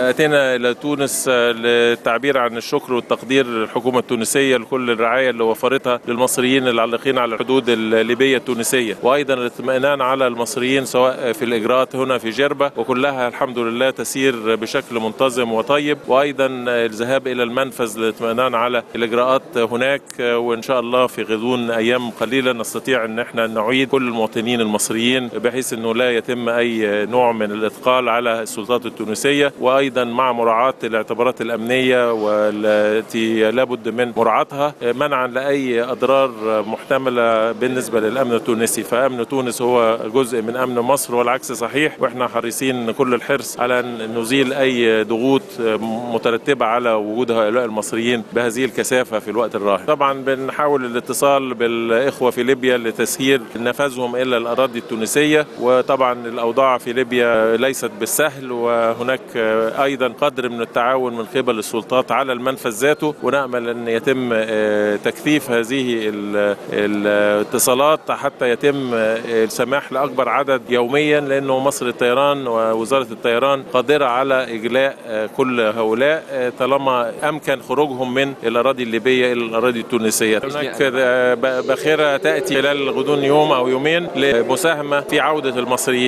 أتينا إلى تونس للتعبير عن الشكر والتقدير للحكومة التونسية لكل الرعاية اللي وفرتها للمصريين العالقين على الحدود الليبية التونسية، وأيضا الاطمئنان على المصريين سواء في الإجراءات هنا في جربة، وكلها الحمد لله تسير بشكل منتظم وطيب، وأيضا الذهاب إلى المنفذ للاطمئنان على الإجراءات هناك. وإن شاء الله في غضون أيام قليلة نستطيع أن احنا نعيد كل المواطنين المصريين بحيث أنه لا يتم أي نوع من الإثقال على السلطات التونسية، وأيضا مع مراعاة الاعتبارات الأمنية والتي لابد من مراعاتها منعا لأي أضرار محتملة بالنسبة للأمن التونسي. فأمن تونس هو جزء من أمن مصر والعكس صحيح، وإحنا حريصين كل الحرص على أن نزيل أي ضغوط مترتبة على وجود هؤلاء المصريين بهذه الكثافة في الوقت الراهن. طبعا بنحاول الاتصال بالإخوة في ليبيا لتسهيل نفاذهم إلى الأراضي التونسية، وطبعا الأوضاع في ليبيا ليست بالسهل، وهناك أيضا قدر من التعاون من قبل السلطات على المنفذ ذاته، ونأمل أن يتم تكثيف هذه الاتصالات حتى يتم السماح لأكبر عدد يوميا، لأنه مصر الطيران ووزارة الطيران قادرة على إجلاء كل هؤلاء طالما أمكن خروجهم من الأراضي الليبية إلى الأراضي التونسية. هناك باخرة تأتي خلال غضون يوم أو يومين لمساهمة في عودة المصريين.